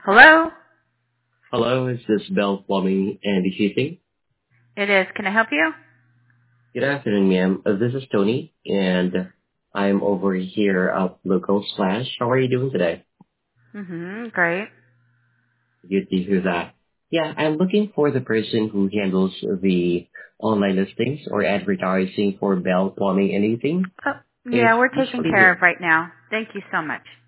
Hello? Hello, is this Bell Plumbing and Heating? It is. Can I help you? Good afternoon, ma'am. This is Tony, and I'm over here at Local Slash. How are you doing today? Great. Good to hear that. Yeah, I'm looking for the person who handles the online listings or advertising for Bell Plumbing and Heating. Oh, yeah, It's we're taken usually care of right now. Thank you so much.